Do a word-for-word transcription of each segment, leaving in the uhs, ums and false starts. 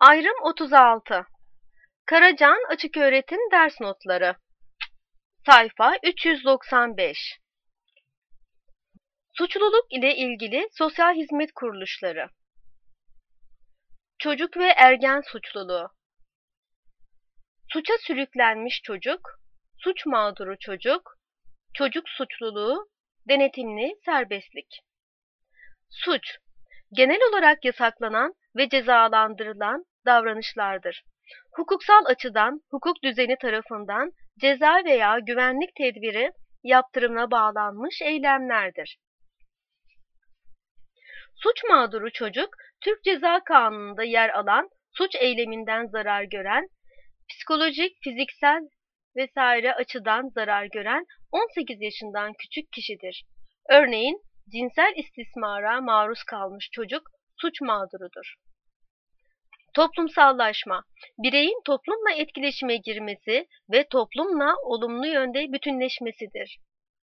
Ayrım otuz altı. Karacan Açıköğretim Ders Notları. Sayfa üç yüz doksan beş. Suçluluk ile ilgili sosyal hizmet kuruluşları. Çocuk ve ergen suçluluğu. Suça sürüklenmiş çocuk, suç mağduru çocuk, çocuk suçluluğu, denetimli serbestlik. Suç, genel olarak yasaklanan ve cezalandırılan davranışlardır. Hukuksal açıdan hukuk düzeni tarafından ceza veya güvenlik tedbiri yaptırımına bağlanmış eylemlerdir. Suç mağduru çocuk, Türk Ceza Kanunu'nda yer alan suç eyleminden zarar gören, psikolojik, fiziksel vesaire açıdan zarar gören on sekiz yaşından küçük kişidir. Örneğin cinsel istismara maruz kalmış çocuk suç mağdurudur. Toplumsallaşma, bireyin toplumla etkileşime girmesi ve toplumla olumlu yönde bütünleşmesidir.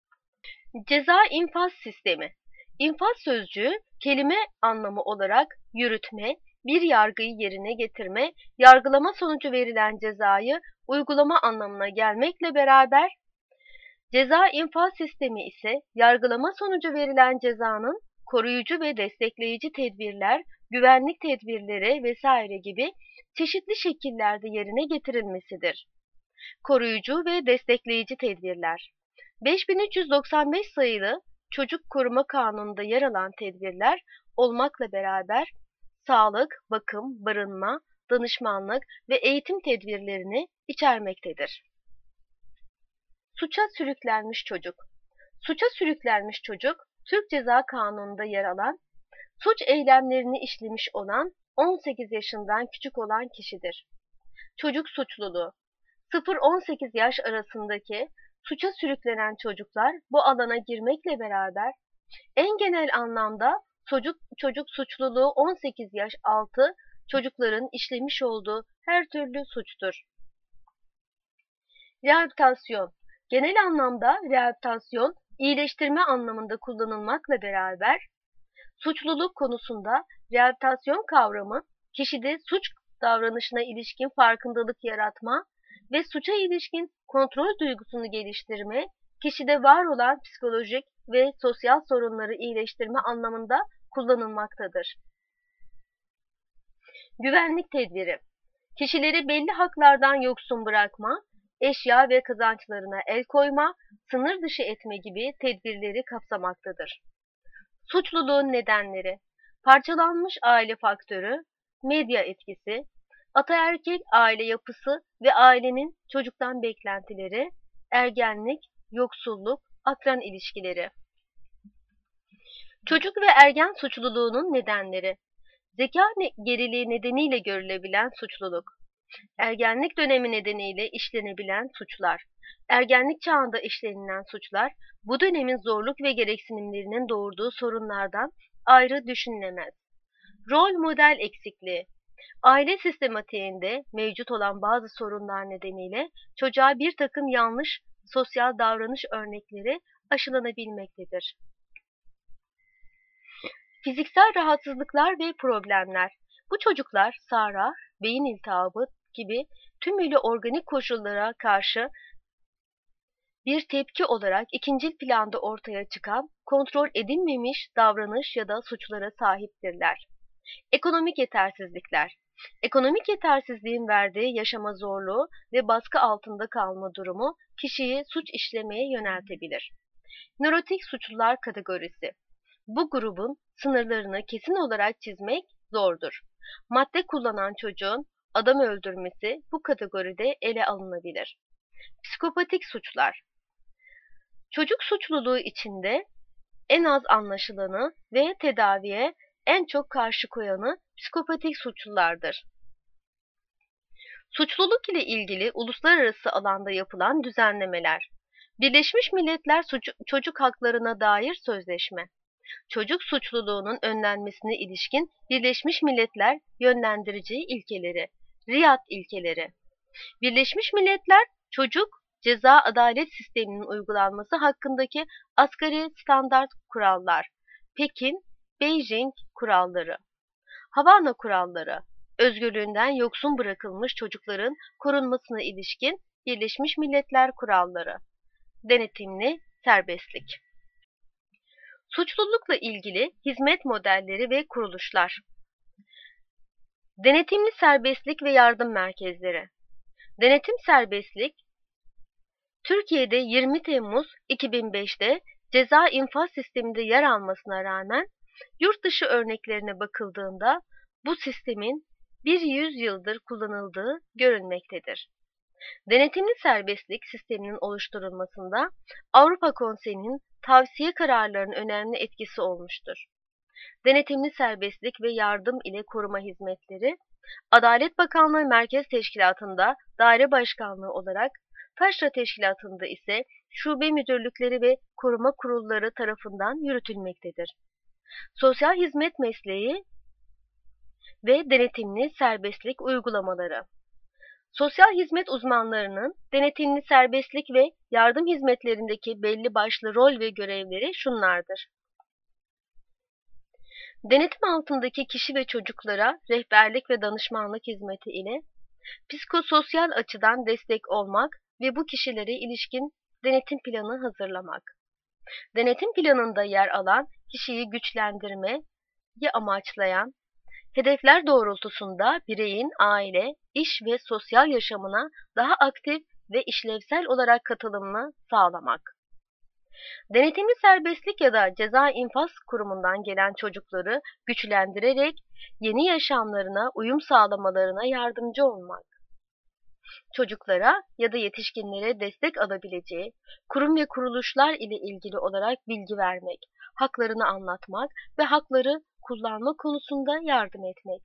Ceza infaz sistemi, infaz sözcüğü kelime anlamı olarak yürütme, bir yargıyı yerine getirme, yargılama sonucu verilen cezayı uygulama anlamına gelmekle beraber, ceza infaz sistemi ise yargılama sonucu verilen cezanın koruyucu ve destekleyici tedbirler, güvenlik tedbirleri vesaire gibi çeşitli şekillerde yerine getirilmesidir. Koruyucu ve destekleyici tedbirler. beş bin üç yüz doksan beş sayılı Çocuk Koruma Kanunu'nda yer alan tedbirler olmakla beraber sağlık, bakım, barınma, danışmanlık ve eğitim tedbirlerini içermektedir. Suça sürüklenmiş çocuk. Suça sürüklenmiş çocuk, Türk Ceza Kanunu'nda yer alan, suç eylemlerini işlemiş olan on sekiz yaşından küçük olan kişidir. Çocuk suçluluğu. sıfır on sekiz yaş arasındaki suça sürüklenen çocuklar bu alana girmekle beraber en genel anlamda çocuk çocuk suçluluğu on sekiz yaş altı çocukların işlemiş olduğu her türlü suçtur. Rehabilitasyon. Genel anlamda rehabilitasyon, iyileştirme anlamında kullanılmakla beraber, suçluluk konusunda rehabilitasyon kavramı, kişide suç davranışına ilişkin farkındalık yaratma ve suça ilişkin kontrol duygusunu geliştirme, kişide var olan psikolojik ve sosyal sorunları iyileştirme anlamında kullanılmaktadır. Güvenlik tedbiri. Kişileri belli haklardan yoksun bırakma, eşya ve kazançlarına el koyma, sınır dışı etme gibi tedbirleri kapsamaktadır. Suçluluğun nedenleri, parçalanmış aile faktörü, medya etkisi, ataerkil aile yapısı ve ailenin çocuktan beklentileri, ergenlik, yoksulluk, akran ilişkileri. Çocuk ve ergen suçluluğunun nedenleri, zeka geriliği nedeniyle görülebilen suçluluk, ergenlik dönemi nedeniyle işlenebilen suçlar, ergenlik çağında işlenilen suçlar, bu dönemin zorluk ve gereksinimlerinin doğurduğu sorunlardan ayrı düşünülemez. Rol model eksikliği, aile sistematiğinde mevcut olan bazı sorunlar nedeniyle çocuğa bir takım yanlış sosyal davranış örnekleri aşılanabilmektedir. Fiziksel rahatsızlıklar ve problemler. Bu çocuklar sara, beyin iltihabı gibi tümüyle organik koşullara karşı bir tepki olarak ikincil planda ortaya çıkan kontrol edilmemiş davranış ya da suçlara sahiptirler. Ekonomik yetersizlikler. Ekonomik yetersizliğin verdiği yaşama zorluğu ve baskı altında kalma durumu kişiyi suç işlemeye yöneltebilir. Nörotik suçlular kategorisi. Bu grubun sınırlarını kesin olarak çizmek zordur. Madde kullanan çocuğun adam öldürmesi bu kategoride ele alınabilir. Psikopatik suçlar. Çocuk suçluluğu içinde en az anlaşılanı ve tedaviye en çok karşı koyanı psikopatik suçlulardır. Suçluluk ile ilgili uluslararası alanda yapılan düzenlemeler. Birleşmiş Milletler Çocuk Haklarına Dair Sözleşme. Çocuk suçluluğunun önlenmesine ilişkin Birleşmiş Milletler yönlendirici ilkeleri, Riyad ilkeleri. Birleşmiş Milletler Çocuk Ceza Adalet Sisteminin uygulanması hakkındaki asgari standart kurallar, Pekin, Beijing kuralları, Havana kuralları, özgürlüğünden yoksun bırakılmış çocukların korunmasına ilişkin Birleşmiş Milletler kuralları. Denetimli serbestlik. Suçlulukla ilgili hizmet modelleri ve kuruluşlar. Denetimli serbestlik ve yardım merkezleri. Denetim serbestlik, Türkiye'de yirmi Temmuz iki bin beşte ceza infaz sisteminde yer almasına rağmen yurt dışı örneklerine bakıldığında bu sistemin bir yüzyıldır kullanıldığı görülmektedir. Denetimli serbestlik sisteminin oluşturulmasında Avrupa Konseyi'nin tavsiye kararlarının önemli etkisi olmuştur. Denetimli serbestlik ve yardım ile koruma hizmetleri, Adalet Bakanlığı Merkez Teşkilatı'nda daire başkanlığı olarak, Taşra Teşkilatı'nda ise şube müdürlükleri ve koruma kurulları tarafından yürütülmektedir. Sosyal hizmet mesleği ve denetimli serbestlik uygulamaları. Sosyal hizmet uzmanlarının denetimli serbestlik ve yardım hizmetlerindeki belli başlı rol ve görevleri şunlardır. Denetim altındaki kişi ve çocuklara rehberlik ve danışmanlık hizmeti ile psikososyal açıdan destek olmak ve bu kişilere ilişkin denetim planı hazırlamak. Denetim planında yer alan kişiyi güçlendirmeyi amaçlayan hedefler doğrultusunda bireyin aile, iş ve sosyal yaşamına daha aktif ve işlevsel olarak katılımını sağlamak. Denetimli serbestlik ya da ceza infaz kurumundan gelen çocukları güçlendirerek yeni yaşamlarına uyum sağlamalarına yardımcı olmak. Çocuklara ya da yetişkinlere destek alabileceği kurum ve kuruluşlar ile ilgili olarak bilgi vermek, haklarını anlatmak ve hakları kullanma konusunda yardım etmek.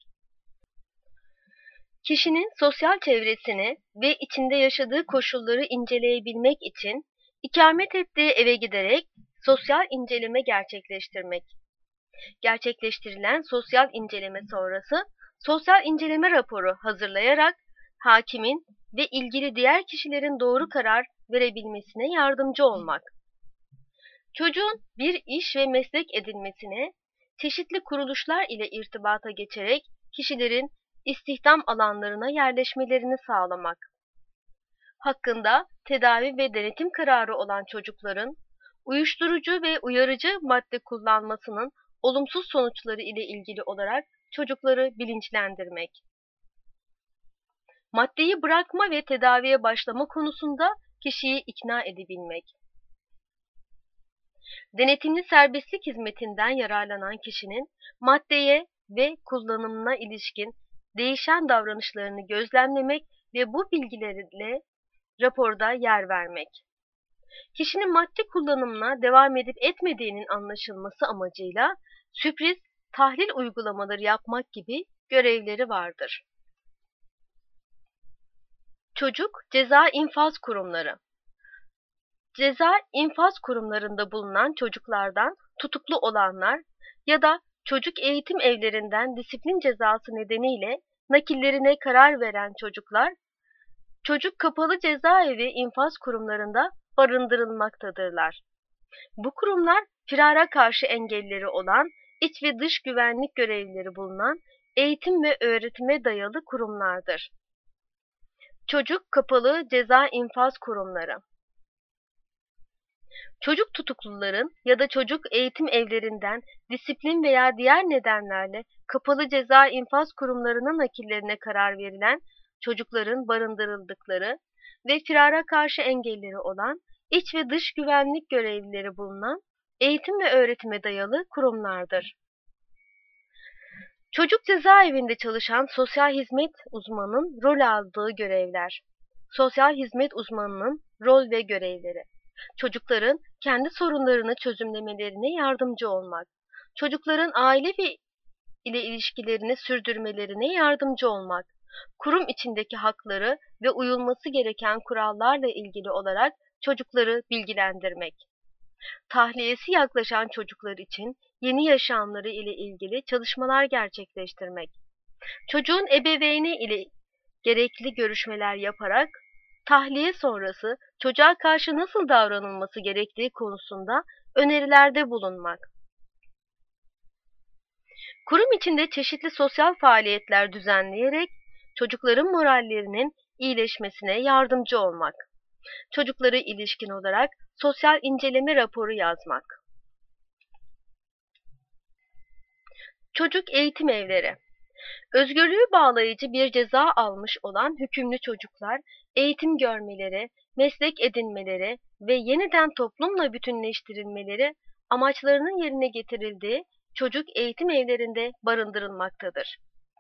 Kişinin sosyal çevresini ve içinde yaşadığı koşulları inceleyebilmek için ikamet ettiği eve giderek sosyal inceleme gerçekleştirmek. Gerçekleştirilen sosyal inceleme sonrası sosyal inceleme raporu hazırlayarak hakimin ve ilgili diğer kişilerin doğru karar verebilmesine yardımcı olmak. Çocuğun bir iş ve meslek edinmesine çeşitli kuruluşlar ile irtibata geçerek kişilerin istihdam alanlarına yerleşmelerini sağlamak. Hakkında tedavi ve denetim kararı olan çocukların uyuşturucu ve uyarıcı madde kullanmasının olumsuz sonuçları ile ilgili olarak çocukları bilinçlendirmek. Maddeyi bırakma ve tedaviye başlama konusunda kişiyi ikna edebilmek. Denetimli serbestlik hizmetinden yararlanan kişinin maddeye ve kullanımına ilişkin değişen davranışlarını gözlemlemek ve bu bilgilerle raporda yer vermek. Kişinin madde kullanımına devam edip etmediğinin anlaşılması amacıyla sürpriz tahlil uygulamaları yapmak gibi görevleri vardır. Çocuk ceza infaz kurumları. Ceza infaz kurumlarında bulunan çocuklardan tutuklu olanlar ya da çocuk eğitim evlerinden disiplin cezası nedeniyle nakillerine karar veren çocuklar, çocuk kapalı cezaevi infaz kurumlarında barındırılmaktadırlar. Bu kurumlar firara karşı engelleri olan, iç ve dış güvenlik görevlileri bulunan eğitim ve öğretime dayalı kurumlardır. Çocuk kapalı ceza infaz kurumları. Çocuk tutukluların ya da çocuk eğitim evlerinden disiplin veya diğer nedenlerle kapalı ceza infaz kurumlarına nakillerine karar verilen çocukların barındırıldıkları ve firara karşı engelleri olan iç ve dış güvenlik görevlileri bulunan eğitim ve öğretime dayalı kurumlardır. Çocuk cezaevinde çalışan sosyal hizmet uzmanının rol aldığı görevler. Sosyal hizmet uzmanının rol ve görevleri. Çocukların kendi sorunlarını çözümlemelerine yardımcı olmak. Çocukların aile ve ile ilişkilerini sürdürmelerine yardımcı olmak. Kurum içindeki hakları ve uyulması gereken kurallarla ilgili olarak çocukları bilgilendirmek. Tahliyesi yaklaşan çocuklar için yeni yaşamları ile ilgili çalışmalar gerçekleştirmek. Çocuğun ebeveyni ile gerekli görüşmeler yaparak tahliye sonrası çocuğa karşı nasıl davranılması gerektiği konusunda önerilerde bulunmak. Kurum içinde çeşitli sosyal faaliyetler düzenleyerek çocukların morallerinin iyileşmesine yardımcı olmak. Çocuklara ilişkin olarak sosyal inceleme raporu yazmak. Çocuk eğitim evleri. Özgürlüğü bağlayıcı bir ceza almış olan hükümlü çocuklar eğitim görmeleri, meslek edinmeleri ve yeniden toplumla bütünleştirilmeleri amaçlarının yerine getirildiği çocuk eğitim evlerinde barındırılmaktadır.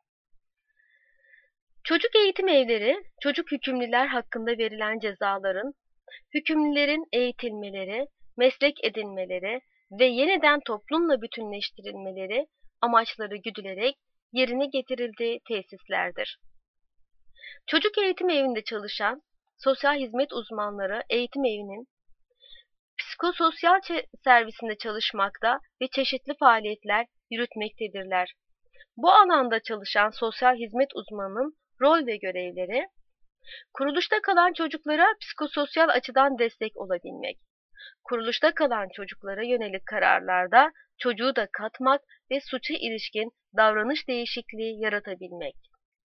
Çocuk eğitim evleri, çocuk hükümlüler hakkında verilen cezaların, hükümlülerin eğitilmeleri, meslek edinmeleri ve yeniden toplumla bütünleştirilmeleri amaçları güdülerek yerine getirildiği tesislerdir. Çocuk eğitim evinde çalışan sosyal hizmet uzmanları eğitim evinin psikososyal servisinde çalışmakta ve çeşitli faaliyetler yürütmektedirler. Bu alanda çalışan sosyal hizmet uzmanının rol ve görevleri, kuruluşta kalan çocuklara psikososyal açıdan destek olabilmek, kuruluşta kalan çocuklara yönelik kararlarda çocuğu da katmak ve suça ilişkin davranış değişikliği yaratabilmek.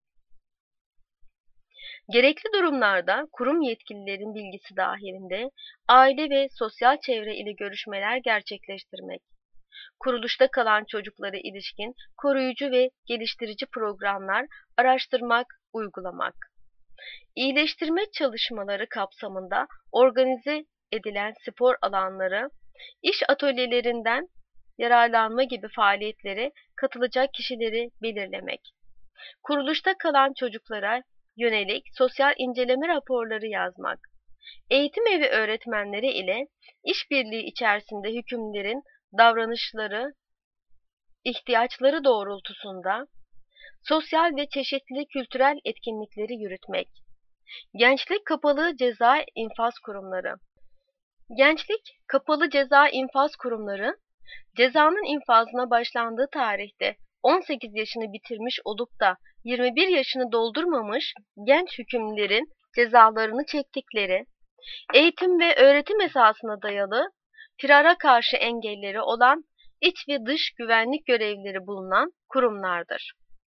Gerekli durumlarda kurum yetkililerin bilgisi dahilinde aile ve sosyal çevre ile görüşmeler gerçekleştirmek, kuruluşta kalan çocuklara ilişkin koruyucu ve geliştirici programlar araştırmak, uygulamak. İyileştirme çalışmaları kapsamında organize edilen spor alanları, iş atölyelerinden yararlanma gibi faaliyetlere katılacak kişileri belirlemek. Kuruluşta kalan çocuklara yönelik sosyal inceleme raporları yazmak. Eğitim evi öğretmenleri ile işbirliği içerisinde hükümlerin davranışları, ihtiyaçları doğrultusunda sosyal ve çeşitli kültürel etkinlikleri yürütmek. Gençlik Kapalı Ceza İnfaz Kurumları. Gençlik Kapalı Ceza İnfaz Kurumları, cezanın infazına başlandığı tarihte on sekiz yaşını bitirmiş olup da yirmi bir yaşını doldurmamış genç hükümlülerin cezalarını çektikleri, eğitim ve öğretim esasına dayalı, firara karşı engelleri olan iç ve dış güvenlik görevlileri bulunan kurumlardır.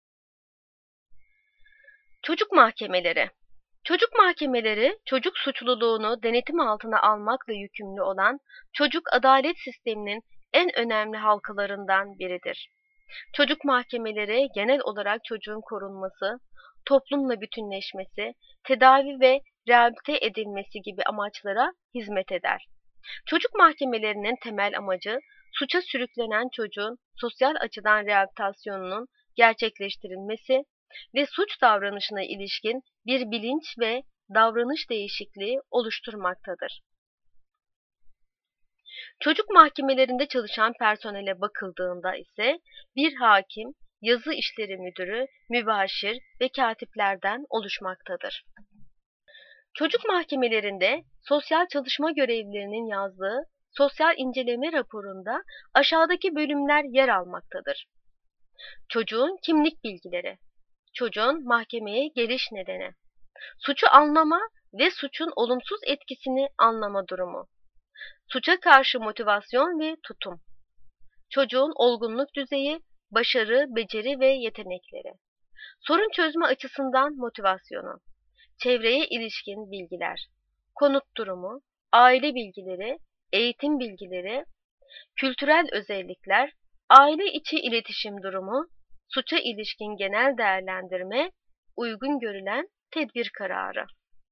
Çocuk mahkemeleri. Çocuk mahkemeleri, çocuk suçluluğunu denetim altına almakla yükümlü olan çocuk adalet sisteminin en önemli halkalarından biridir. Çocuk mahkemeleri genel olarak çocuğun korunması, toplumla bütünleşmesi, tedavi ve rehabilite edilmesi gibi amaçlara hizmet eder. Çocuk mahkemelerinin temel amacı, suça sürüklenen çocuğun sosyal açıdan rehabilitasyonunun gerçekleştirilmesi ve suç davranışına ilişkin bir bilinç ve davranış değişikliği oluşturmaktadır. Çocuk mahkemelerinde çalışan personele bakıldığında ise bir hakim, yazı işleri müdürü, mübaşir ve katiplerden oluşmaktadır. Çocuk mahkemelerinde sosyal çalışma görevlilerinin yazdığı sosyal inceleme raporunda aşağıdaki bölümler yer almaktadır. Çocuğun kimlik bilgileri, çocuğun mahkemeye geliş nedeni, suçu anlama ve suçun olumsuz etkisini anlama durumu, suça karşı motivasyon ve tutum, çocuğun olgunluk düzeyi, başarı, beceri ve yetenekleri, sorun çözme açısından motivasyonu, çevreye ilişkin bilgiler, konut durumu, aile bilgileri, eğitim bilgileri, kültürel özellikler, aile içi iletişim durumu, suça ilişkin genel değerlendirme, uygun görülen tedbir kararı.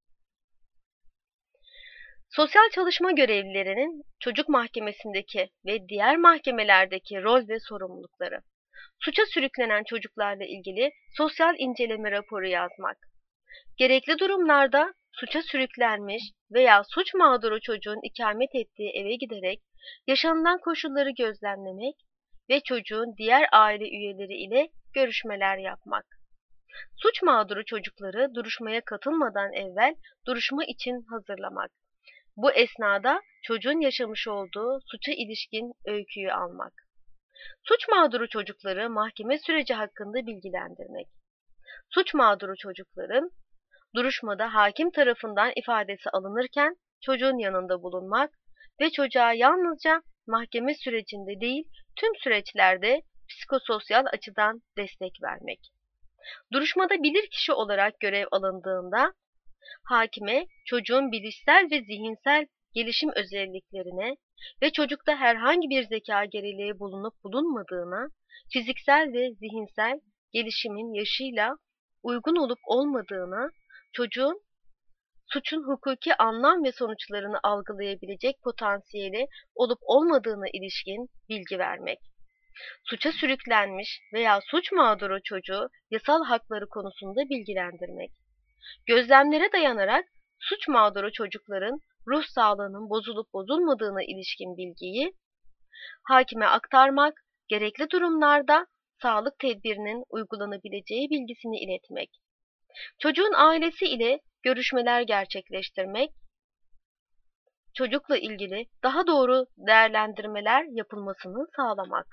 Sosyal çalışma görevlilerinin çocuk mahkemesindeki ve diğer mahkemelerdeki rol ve sorumlulukları. Suça sürüklenen çocuklarla ilgili sosyal inceleme raporu yazmak. Gerekli durumlarda suça sürüklenmiş veya suç mağduru çocuğun ikamet ettiği eve giderek yaşanılan koşulları gözlemlemek ve çocuğun diğer aile üyeleri ile görüşmeler yapmak. Suç mağduru çocukları duruşmaya katılmadan evvel duruşma için hazırlamak. Bu esnada çocuğun yaşamış olduğu suça ilişkin öyküyü almak. Suç mağduru çocukları mahkeme süreci hakkında bilgilendirmek. Suç mağduru çocukların duruşmada hakim tarafından ifadesi alınırken çocuğun yanında bulunmak ve çocuğa yalnızca mahkeme sürecinde değil tüm süreçlerde psikososyal açıdan destek vermek. Duruşmada bilirkişi olarak görev alındığında hakime çocuğun bilişsel ve zihinsel gelişim özelliklerine ve çocukta herhangi bir zeka geriliği bulunup bulunmadığına, fiziksel ve zihinsel gelişimin yaşıyla uygun olup olmadığına, çocuğun suçun hukuki anlam ve sonuçlarını algılayabilecek potansiyeli olup olmadığına ilişkin bilgi vermek. Suça sürüklenmiş veya suç mağduru çocuğu yasal hakları konusunda bilgilendirmek. Gözlemlere dayanarak suç mağduru çocukların ruh sağlığının bozulup bozulmadığına ilişkin bilgiyi hakime aktarmak, gerekli durumlarda sağlık tedbirinin uygulanabileceği bilgisini iletmek. Çocuğun ailesi ile görüşmeler gerçekleştirmek, çocukla ilgili daha doğru değerlendirmeler yapılmasını sağlamak.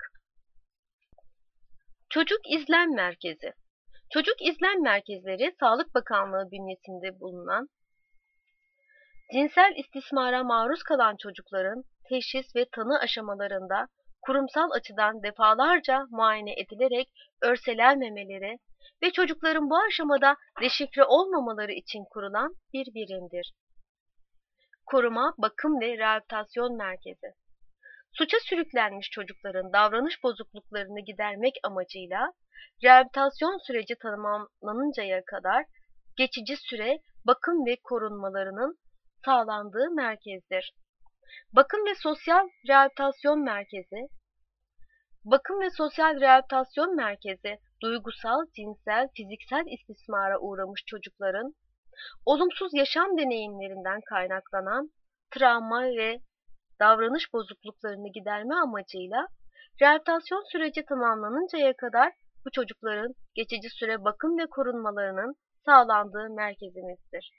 Çocuk İzlem Merkezi. Çocuk İzlem Merkezleri, Sağlık Bakanlığı bünyesinde bulunan, cinsel istismara maruz kalan çocukların teşhis ve tanı aşamalarında kurumsal açıdan defalarca muayene edilerek örselenmemeleri ve çocukların bu aşamada deşifre olmamaları için kurulan bir birimdir. Koruma, Bakım ve Rehabilitasyon Merkezi. Suça sürüklenmiş çocukların davranış bozukluklarını gidermek amacıyla rehabilitasyon süreci tamamlanıncaya kadar geçici süre bakım ve korunmalarının sağlandığı merkezdir. Bakım ve Sosyal Rehabilitasyon Merkezi. Bakım ve Sosyal Rehabilitasyon Merkezi, duygusal, cinsel, fiziksel istismara uğramış çocukların olumsuz yaşam deneyimlerinden kaynaklanan travma ve davranış bozukluklarını giderme amacıyla rehabilitasyon süreci tamamlanıncaya kadar bu çocukların geçici süre bakım ve korunmalarının sağlandığı merkezimizdir.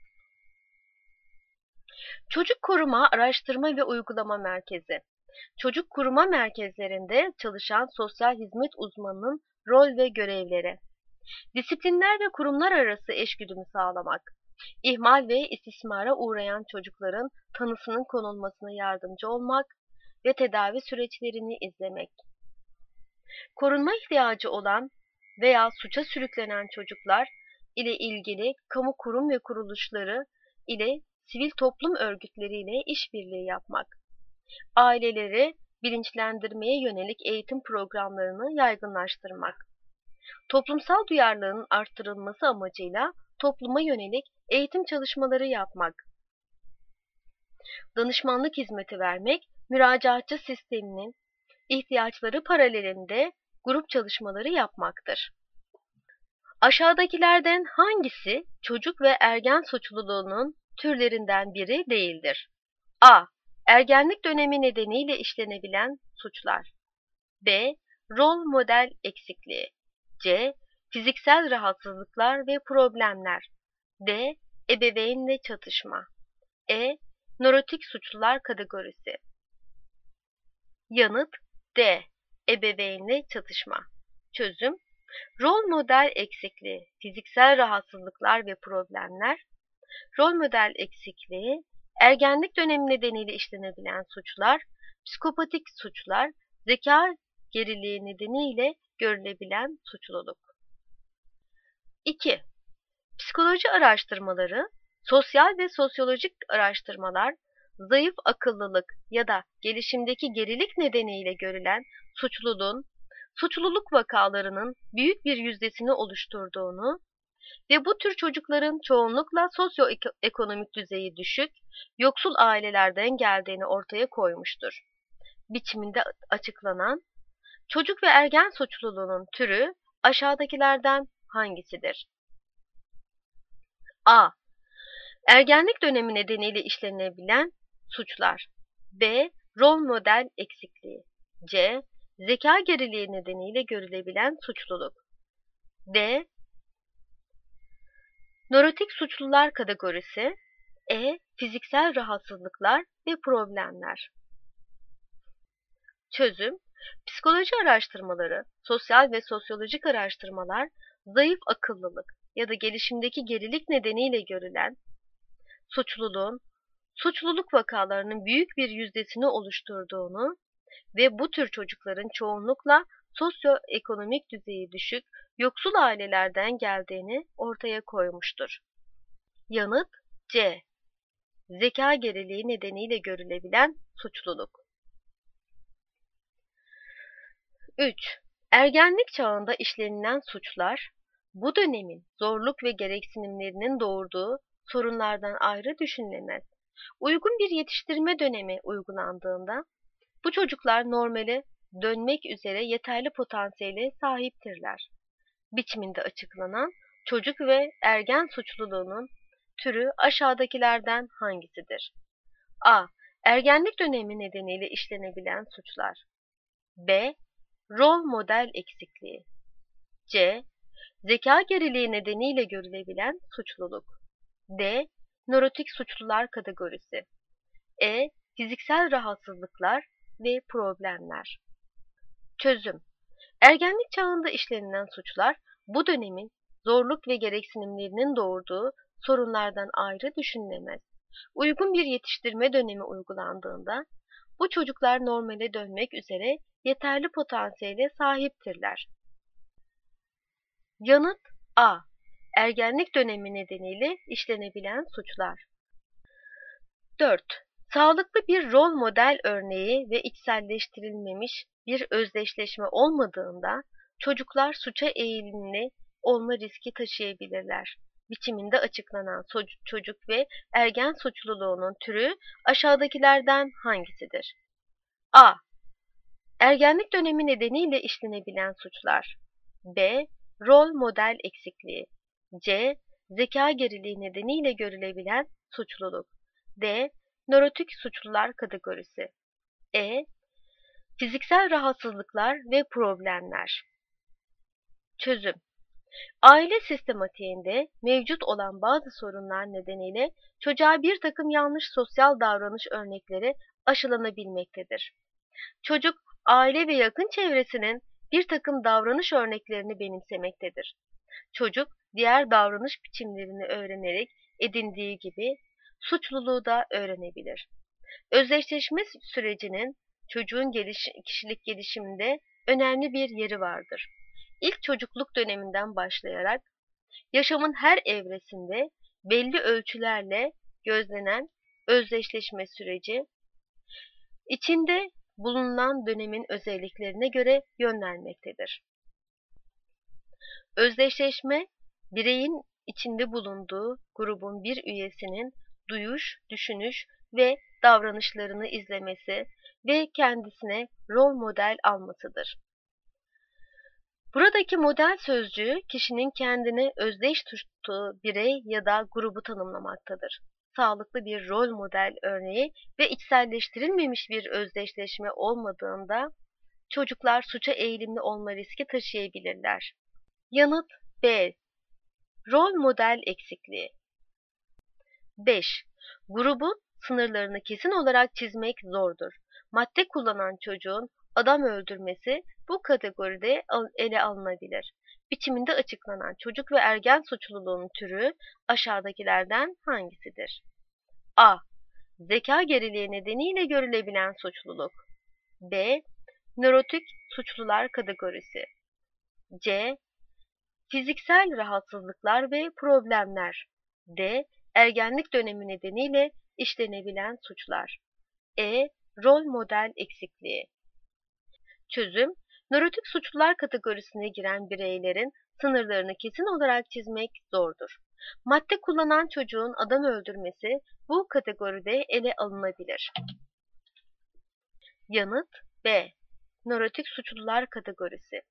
Çocuk Koruma, Araştırma ve Uygulama Merkezi. Çocuk koruma merkezlerinde çalışan sosyal hizmet uzmanının rol ve görevleri. Disiplinler ve kurumlar arası eşgüdümü sağlamak. İhmal ve istismara uğrayan çocukların tanısının konulmasına yardımcı olmak ve tedavi süreçlerini izlemek. Korunma ihtiyacı olan veya suça sürüklenen çocuklar ile ilgili kamu kurum ve kuruluşları ile sivil toplum örgütleriyle işbirliği yapmak. Aileleri bilinçlendirmeye yönelik eğitim programlarını yaygınlaştırmak. Toplumsal duyarlılığın arttırılması amacıyla topluma yönelik eğitim çalışmaları yapmak. Danışmanlık hizmeti vermek, müracaatçı sisteminin ihtiyaçları paralelinde grup çalışmaları yapmaktır. Aşağıdakilerden hangisi çocuk ve ergen suçluluğunun türlerinden biri değildir? A. Ergenlik dönemi nedeniyle işlenebilen suçlar. B. Rol model eksikliği. C. Fiziksel rahatsızlıklar ve problemler. D. Ebeveynle çatışma. E. Nörotik suçlular kategorisi. Yanıt D. Ebeveynle çatışma. Çözüm: Rol model eksikliği, fiziksel rahatsızlıklar ve problemler. Rol model eksikliği, ergenlik dönemi nedeniyle işlenebilen suçlar, psikopatik suçlar, zeka geriliği nedeniyle görülebilen suçluluk. iki. Psikoloji araştırmaları, sosyal ve sosyolojik araştırmalar, zayıf akıllılık ya da gelişimdeki gerilik nedeniyle görülen suçluluğun, suçluluk vakalarının büyük bir yüzdesini oluşturduğunu ve bu tür çocukların çoğunlukla sosyoekonomik düzeyi düşük, yoksul ailelerden geldiğini ortaya koymuştur. Biçiminde açıklanan çocuk ve ergen suçluluğunun türü aşağıdakilerden hangisidir? A. Ergenlik dönemi nedeniyle işlenebilen suçlar. B. Rol model eksikliği. C. Zeka geriliği nedeniyle görülebilen suçluluk. D. Nörotik suçlular kategorisi. E. Fiziksel rahatsızlıklar ve problemler. Çözüm: Psikoloji araştırmaları, sosyal ve sosyolojik araştırmalar, zayıf akıllılık ya da gelişimdeki gerilik nedeniyle görülen suçluluğun, suçluluk vakalarının büyük bir yüzdesini oluşturduğunu ve bu tür çocukların çoğunlukla sosyoekonomik düzeyi düşük, yoksul ailelerden geldiğini ortaya koymuştur. Yanıt C. Zeka geriliği nedeniyle görülebilen suçluluk. üç. Ergenlik çağında işlenilen suçlar, bu dönemin zorluk ve gereksinimlerinin doğurduğu sorunlardan ayrı düşünülemez. Uygun bir yetiştirme dönemi uygulandığında, bu çocuklar normale dönmek üzere yeterli potansiyele sahiptirler. Biçiminde açıklanan çocuk ve ergen suçluluğunun türü aşağıdakilerden hangisidir? A. Ergenlik dönemi nedeniyle işlenebilen suçlar. B. Rol model eksikliği. C. Zeka geriliği nedeniyle görülebilen suçluluk. D. Nörotik suçlular kategorisi. E. Fiziksel rahatsızlıklar ve problemler. Çözüm. Ergenlik çağında işlenilen suçlar, bu dönemin zorluk ve gereksinimlerinin doğurduğu sorunlardan ayrı düşünülemez. Uygun bir yetiştirme dönemi uygulandığında, bu çocuklar normale dönmek üzere yeterli potansiyele sahiptirler. Yanıt A. Ergenlik dönemi nedeniyle işlenebilen suçlar. dört. Sağlıklı bir rol model örneği ve içselleştirilmemiş bir özdeşleşme olmadığında çocuklar suça eğilimli olma riski taşıyabilirler. Biçiminde açıklanan çocuk ve ergen suçluluğunun türü aşağıdakilerden hangisidir? A. Ergenlik dönemi nedeniyle işlenebilen suçlar. B. Rol model eksikliği. C. Zeka geriliği nedeniyle görülebilen suçluluk. D. Nörotik suçlular kategorisi. E. Fiziksel rahatsızlıklar ve problemler. Çözüm. Aile sistematiğinde mevcut olan bazı sorunlar nedeniyle çocuğa bir takım yanlış sosyal davranış örnekleri aşılanabilmektedir. Çocuk, aile ve yakın çevresinin bir takım davranış örneklerini benimsemektedir. Çocuk, diğer davranış biçimlerini öğrenerek edindiği gibi suçluluğu da öğrenebilir. Özdeşleşme sürecinin çocuğun geliş, kişilik gelişiminde önemli bir yeri vardır. İlk çocukluk döneminden başlayarak yaşamın her evresinde belli ölçülerle gözlenen özdeşleşme süreci, içinde bulunan dönemin özelliklerine göre yönlenmektedir. Özdeşleşme, bireyin içinde bulunduğu grubun bir üyesinin duyuş, düşünüş ve davranışlarını izlemesi ve kendisine rol model almasıdır. Buradaki model sözcüğü kişinin kendine özdeş tuttuğu birey ya da grubu tanımlamaktadır. Sağlıklı bir rol model örneği ve içselleştirilmemiş bir özdeşleşme olmadığında çocuklar suça eğilimli olma riski taşıyabilirler. Yanıt B. Rol model eksikliği. beş. Grubun sınırlarını kesin olarak çizmek zordur. Madde kullanan çocuğun adam öldürmesi bu kategoride ele alınabilir. Biçiminde açıklanan çocuk ve ergen suçluluğunun türü aşağıdakilerden hangisidir? A. Zeka geriliği nedeniyle görülebilen suçluluk. B. Nörotik suçlular kategorisi. C. Fiziksel rahatsızlıklar ve problemler. D. Ergenlik dönemi nedeniyle işlenebilen suçlar. E. Rol model eksikliği. Çözüm, nörotik suçlular kategorisine giren bireylerin sınırlarını kesin olarak çizmek zordur. Madde kullanan çocuğun adam öldürmesi bu kategoride ele alınabilir. Yanıt B. Nörotik suçlular kategorisi.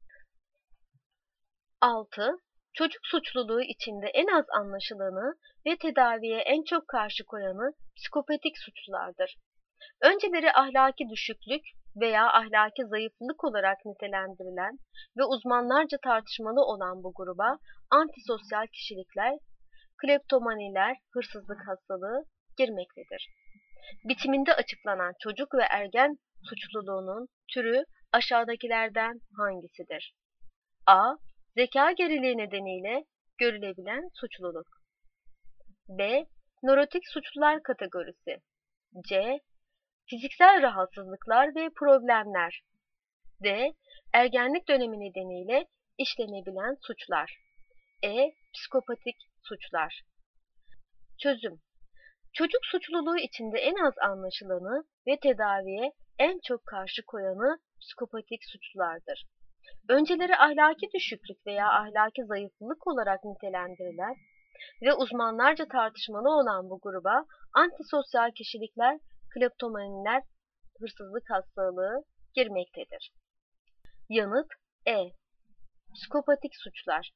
altı. Çocuk suçluluğu içinde en az anlaşılanı ve tedaviye en çok karşı koyanı psikopatik suçlulardır. Önceleri ahlaki düşüklük veya ahlaki zayıflık olarak nitelendirilen ve uzmanlarca tartışmalı olan bu gruba antisosyal kişilikler, kleptomaniler, hırsızlık hastalığı girmektedir. Biçiminde açıklanan çocuk ve ergen suçluluğunun türü aşağıdakilerden hangisidir? A. Zeka geriliği nedeniyle görülebilen suçluluk. B. Nörotik suçlular kategorisi. C. Fiziksel rahatsızlıklar ve problemler. D. Ergenlik dönemi nedeniyle işlenebilen suçlar. E. Psikopatik suçlar. Çözüm: çocuk suçluluğu içinde en az anlaşılanı ve tedaviye en çok karşı koyanı psikopatik suçlardır. Önceleri ahlaki düşüklük veya ahlaki zayıflık olarak nitelendirilen ve uzmanlarca tartışmalı olan bu gruba antisosyal kişilikler, kleptomaniler, hırsızlık hastalığı girmektedir. Yanıt E. Psikopatik suçlar.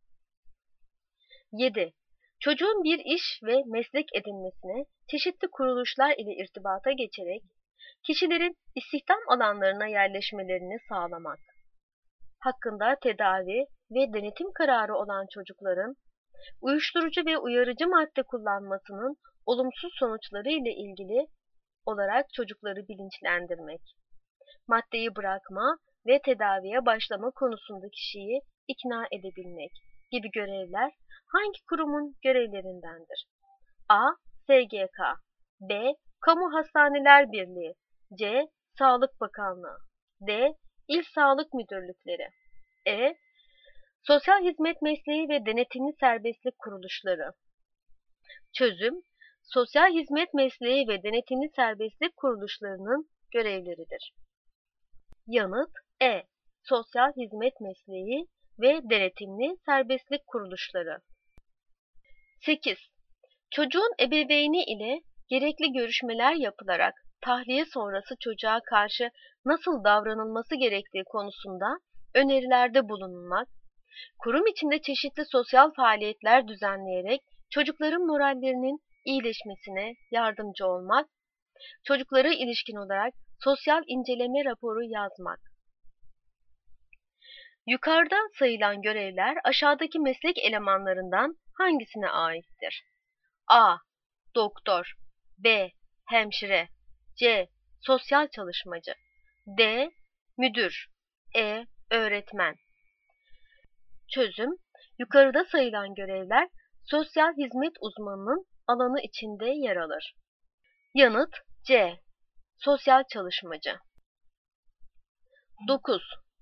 yedi. Çocuğun bir iş ve meslek edinmesine çeşitli kuruluşlar ile irtibata geçerek kişilerin istihdam alanlarına yerleşmelerini sağlamak. Hakkında tedavi ve denetim kararı olan çocukların uyuşturucu ve uyarıcı madde kullanmasının olumsuz sonuçları ile ilgili olarak çocukları bilinçlendirmek. Maddeyi bırakma ve tedaviye başlama konusunda kişiyi ikna edebilmek gibi görevler hangi kurumun görevlerindendir? A. S G K, B. Kamu Hastaneler Birliği, C. Sağlık Bakanlığı, D. İl Sağlık Müdürlükleri, E. Sosyal Hizmet Mesleği ve Denetimli Serbestlik Kuruluşları. Çözüm: sosyal hizmet mesleği ve denetimli serbestlik kuruluşlarının görevleridir. Yanıt E. Sosyal hizmet mesleği ve denetimli serbestlik kuruluşları. sekiz. Çocuğun ebeveyni ile gerekli görüşmeler yapılarak tahliye sonrası çocuğa karşı nasıl davranılması gerektiği konusunda önerilerde bulunmak, kurum içinde çeşitli sosyal faaliyetler düzenleyerek çocukların morallerinin iyileşmesine yardımcı olmak, çocuklara ilişkin olarak sosyal inceleme raporu yazmak. Yukarıda sayılan görevler aşağıdaki meslek elemanlarından hangisine aittir? A. Doktor, B. Hemşire, C. Sosyal çalışmacı, D. Müdür, E. Öğretmen. Çözüm: yukarıda sayılan görevler sosyal hizmet uzmanının alanı içinde yer alır. Yanıt C. Sosyal çalışmacı. dokuz.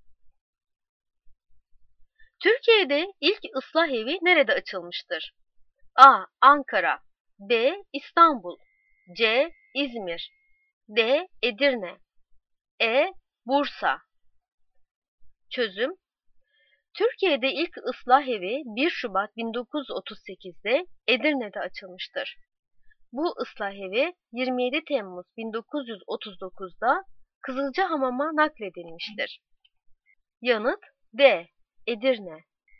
Türkiye'de ilk ıslah evi nerede açılmıştır? A. Ankara, B. İstanbul, C. İzmir, D. Edirne, E. Bursa. Çözüm: Türkiye'de ilk ıslah evi bir Şubat bin dokuz yüz otuz sekiz'de Edirne'de açılmıştır. Bu ıslah evi yirmi yedi Temmuz bin dokuz yüz otuz dokuz'da Kızılcahamam'a nakledilmiştir. Yanıt D. Edirne.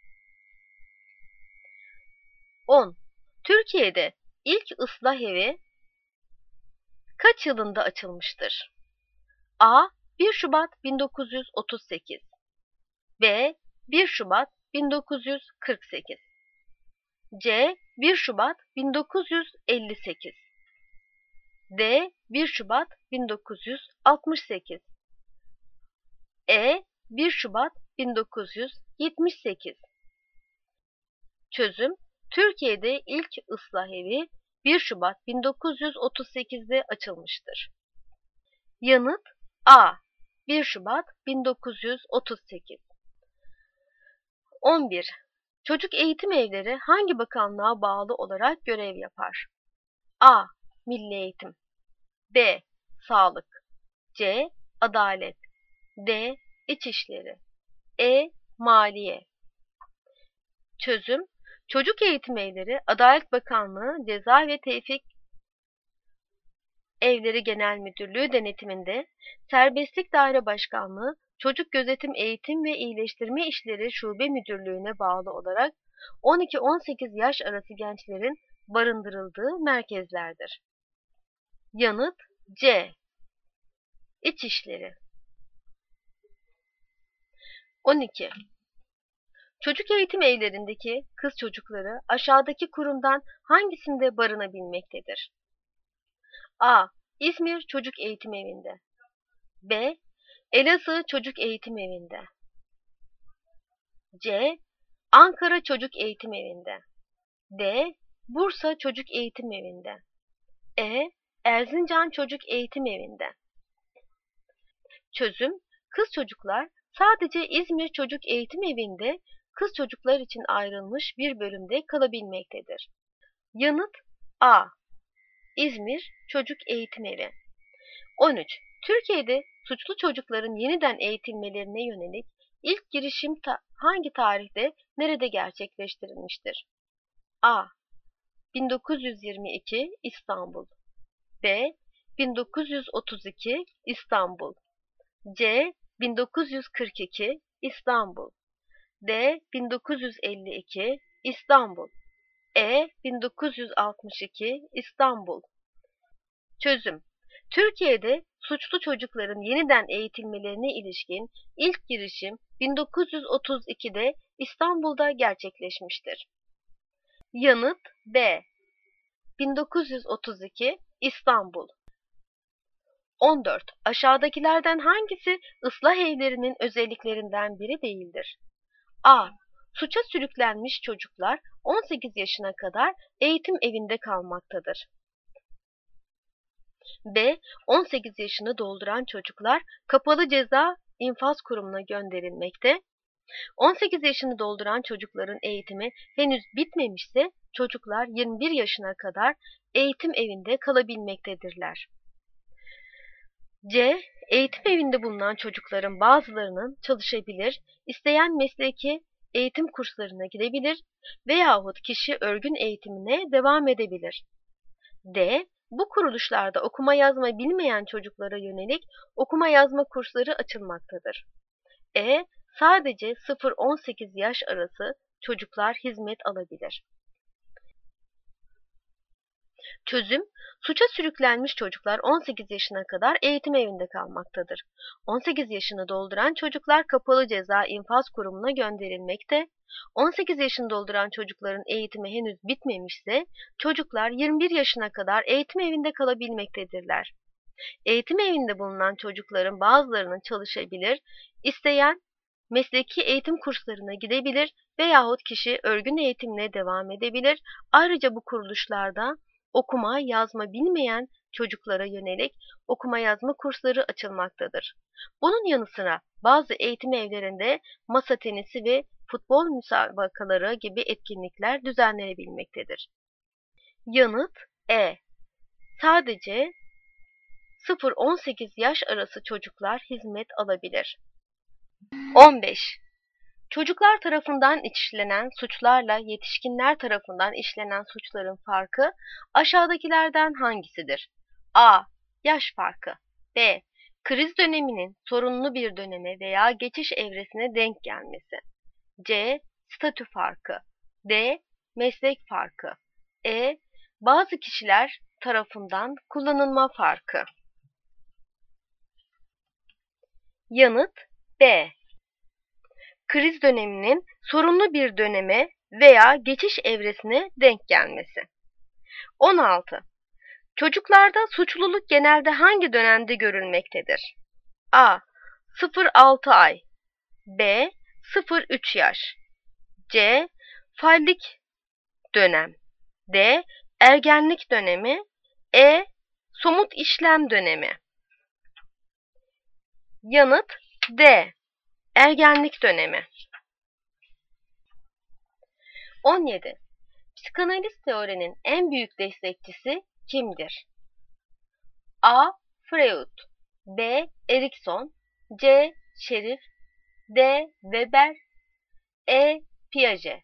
on. Türkiye'de ilk ıslah evi kaç yılında açılmıştır? A. bir Şubat bin dokuz yüz otuz sekiz, B. bir Şubat bin dokuz yüz kırk sekiz, C. bir Şubat bin dokuz yüz elli sekiz, D. bir Şubat bin dokuz yüz altmış sekiz, E. bir Şubat bin dokuz yüz yetmiş sekiz. Çözüm: Türkiye'de ilk ıslah evi bir Şubat bin dokuz yüz otuz sekiz'de açılmıştır. Yanıt A. bir Şubat bin dokuz yüz otuz sekiz. on bir. Çocuk eğitim evleri hangi bakanlığa bağlı olarak görev yapar? A. Milli Eğitim, B. Sağlık, C. Adalet, D. İçişleri, E. Maliye. Çözüm: Çocuk eğitim evleri Adalet Bakanlığı Ceza ve Tevfik Evleri Genel Müdürlüğü denetiminde, Serbestlik Daire Başkanlığı Çocuk Gözetim Eğitim ve İyileştirme İşleri Şube Müdürlüğü'ne bağlı olarak on iki on sekiz yaş arası gençlerin barındırıldığı merkezlerdir. Yanıt C. İçişleri. on iki. Çocuk eğitim evlerindeki kız çocukları aşağıdaki kurumdan hangisinde barınabilmektedir? A. İzmir Çocuk Eğitim Evi'nde, B. Elazığ Çocuk Eğitim Evi'nde, C. Ankara Çocuk Eğitim Evi'nde, D. Bursa Çocuk Eğitim Evi'nde, E. Erzincan Çocuk Eğitim Evi'nde. Çözüm: Kız çocuklar sadece İzmir Çocuk Eğitim Evi'nde kız çocuklar için ayrılmış bir bölümde kalabilmektedir. Yanıt A. İzmir Çocuk Eğitim Evi. on üç. Türkiye'de suçlu çocukların yeniden eğitilmelerine yönelik ilk girişim ta hangi tarihte nerede gerçekleştirilmiştir? A. bin dokuz yüz yirmi iki İstanbul. B. bin dokuz yüz otuz iki İstanbul. C. bin dokuz yüz kırk iki İstanbul. D. bin dokuz yüz elli iki İstanbul. E. bin dokuz yüz altmış iki İstanbul. Çözüm. Türkiye'de suçlu çocukların yeniden eğitilmelerine ilişkin ilk girişim bin dokuz yüz otuz ikide İstanbul'da gerçekleşmiştir. Yanıt B. bin dokuz yüz otuz iki İstanbul. on dört. Aşağıdakilerden hangisi ıslah evlerinin özelliklerinden biri değildir? A. Suça sürüklenmiş çocuklar on sekiz yaşına kadar eğitim evinde kalmaktadır. B. on sekiz yaşını dolduran çocuklar kapalı ceza infaz kurumuna gönderilmekte. on sekiz yaşını dolduran çocukların eğitimi henüz bitmemişse çocuklar yirmi bir yaşına kadar eğitim evinde kalabilmektedirler. C. Eğitim evinde bulunan çocukların bazılarının çalışabilir, isteyen mesleki eğitim kurslarına gidebilir veyahut kişi örgün eğitimine devam edebilir. D. Bu kuruluşlarda okuma yazma bilmeyen çocuklara yönelik okuma yazma kursları açılmaktadır. E. Sadece sıfır on sekiz yaş arası çocuklar hizmet alabilir. Çözüm, suça sürüklenmiş çocuklar on sekiz yaşına kadar eğitim evinde kalmaktadır. on sekiz yaşını dolduran çocuklar kapalı ceza infaz kurumuna gönderilmekte. on sekiz yaşını dolduran çocukların eğitimi henüz bitmemişse çocuklar yirmi bir yaşına kadar eğitim evinde kalabilmektedirler. Eğitim evinde bulunan çocukların bazılarının çalışabilir, isteyen mesleki eğitim kurslarına gidebilir veyahut kişi örgün eğitimine devam edebilir. Ayrıca bu kuruluşlarda okuma, yazma bilmeyen çocuklara yönelik okuma yazma kursları açılmaktadır. Bunun yanı sıra bazı eğitim evlerinde masa tenisi ve futbol müsabakaları gibi etkinlikler düzenlenebilmektedir. Yanıt E. Sadece sıfır on sekiz yaş arası çocuklar hizmet alabilir. on beş. Çocuklar tarafından işlenen suçlarla yetişkinler tarafından işlenen suçların farkı aşağıdakilerden hangisidir? A. Yaş farkı. B. Kriz döneminin sorunlu bir döneme veya geçiş evresine denk gelmesi. C. Statü farkı. D. Meslek farkı. E. Bazı kişiler tarafından kullanılma farkı. Yanıt B. Kriz döneminin sorunlu bir döneme veya geçiş evresine denk gelmesi. on altı. Çocuklarda suçluluk genelde hangi dönemde görülmektedir? A. sıfır altı ay. B. sıfır üç yaş. C. Fallik dönem. D. Ergenlik dönemi. E. Somut işlem dönemi. Yanıt D. Ergenlik dönemi. on yedi. Psikanaliz teorinin en büyük destekçisi kimdir? A. Freud. B. Erikson. C. Şerif. D. Weber. E. Piaget.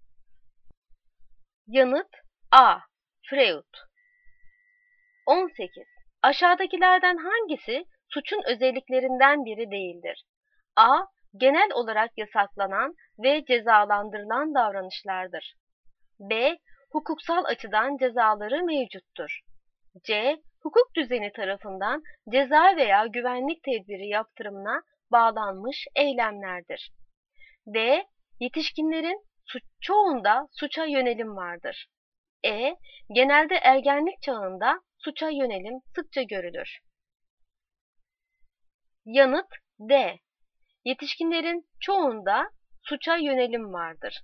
Yanıt A. Freud. on sekiz. Aşağıdakilerden hangisi suçun özelliklerinden biri değildir? A. Genel olarak yasaklanan ve cezalandırılan davranışlardır. B. Hukuksal açıdan cezaları mevcuttur. C. Hukuk düzeni tarafından ceza veya güvenlik tedbiri yaptırımına bağlanmış eylemlerdir. D. Yetişkinlerin suç, çoğunda suça yönelim vardır. E. Genelde ergenlik çağında suça yönelim sıkça görülür. Yanıt D. Yetişkinlerin çoğunda suça yönelim vardır.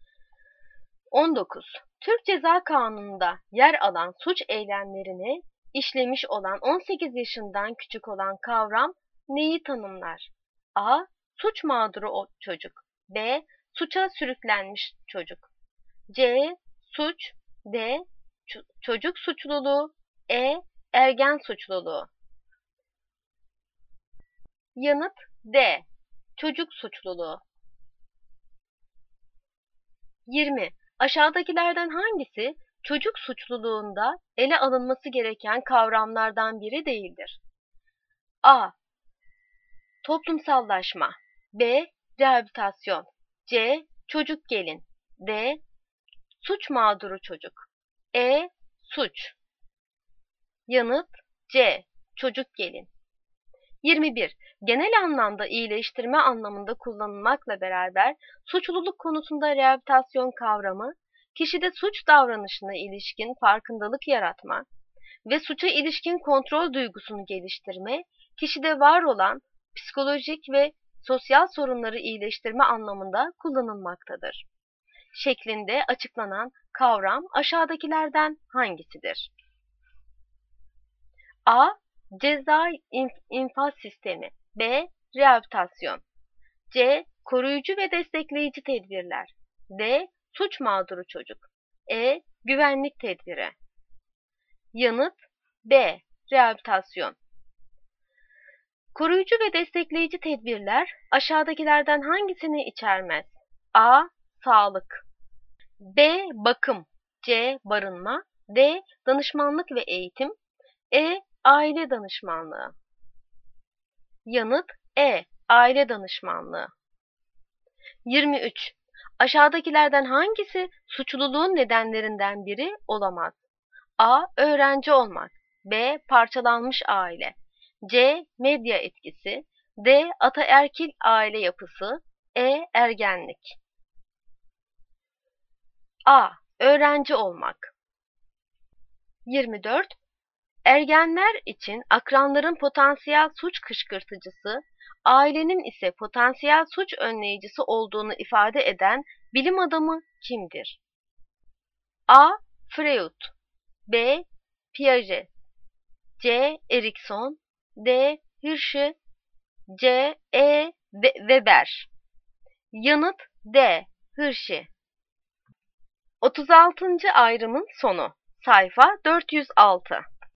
on dokuz. Türk Ceza Kanunu'nda yer alan suç eylemlerini işlemiş olan on sekiz yaşından küçük olan kavram neyi tanımlar? A. Suç mağduru o çocuk. B. Suça sürüklenmiş çocuk. C. Suç. D. Çocuk suçluluğu. E. Ergen suçluluğu. Yanıt D. Çocuk suçluluğu. yirmi. Aşağıdakilerden hangisi çocuk suçluluğunda ele alınması gereken kavramlardan biri değildir? A. Toplumsallaşma. B. Rehabilitasyon. C. Çocuk gelin. D. Suç mağduru çocuk. E. Suç. Yanıt C. Çocuk gelin. yirmi bir. Genel anlamda iyileştirme anlamında kullanılmakla beraber suçluluk konusunda rehabilitasyon kavramı, kişide suç davranışına ilişkin farkındalık yaratma ve suça ilişkin kontrol duygusunu geliştirme, kişide var olan psikolojik ve sosyal sorunları iyileştirme anlamında kullanılmaktadır. Şeklinde açıklanan kavram aşağıdakilerden hangisidir? A. Ceza infaz sistemi. B. Rehabilitasyon. C. Koruyucu ve destekleyici tedbirler. D. Suç mağduru çocuk. E. Güvenlik tedbiri. Yanıt B. Rehabilitasyon. Koruyucu ve destekleyici tedbirler aşağıdakilerden hangisini içermez? A. Sağlık. B. Bakım. C. Barınma. D. Danışmanlık ve eğitim. E. Aile danışmanlığı. Yanıt E. Aile danışmanlığı. yirmi üç. Aşağıdakilerden hangisi suçluluğun nedenlerinden biri olamaz? A. Öğrenci olmak. B. Parçalanmış aile. C. Medya etkisi. D. Ataerkil aile yapısı. E. Ergenlik. A. Öğrenci olmak. yirmi dört. Ergenler için akranların potansiyel suç kışkırtıcısı, ailenin ise potansiyel suç önleyicisi olduğunu ifade eden bilim adamı kimdir? A. Freud. B. Piaget. C. Erikson. D. Hirschi. C. E. Weber. Yanıt D. Hirschi. otuz altıncı ayrımın sonu. Sayfa dört yüz altı.